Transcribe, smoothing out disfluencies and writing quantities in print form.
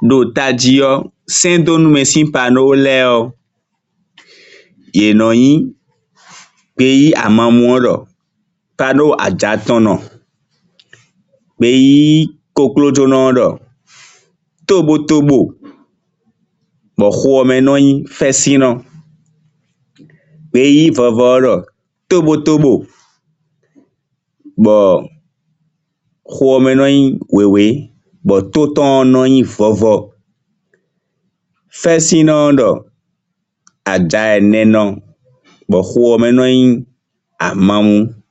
ɖo ta dzi yɔ, sẽdonume si panewo lé yɔ, ye nɔ anyi kpe yi amamuɔ ɖɔ, panewo adzatɔnɔ, kpe yi koklodzonɔ ɖɔ, tobotobo, bɔ xɔme nɔ anyi fesinɔ, kpe yi vevɔ ɖɔ, tobotobo, bɔ xɔme nɔ anyi wewe, bɔ totɔ nɔ anyi vɔvɔ, fesinɔ ɖɔ, adza ene nɔ, bɔ xɔme nɔ anyi amamu.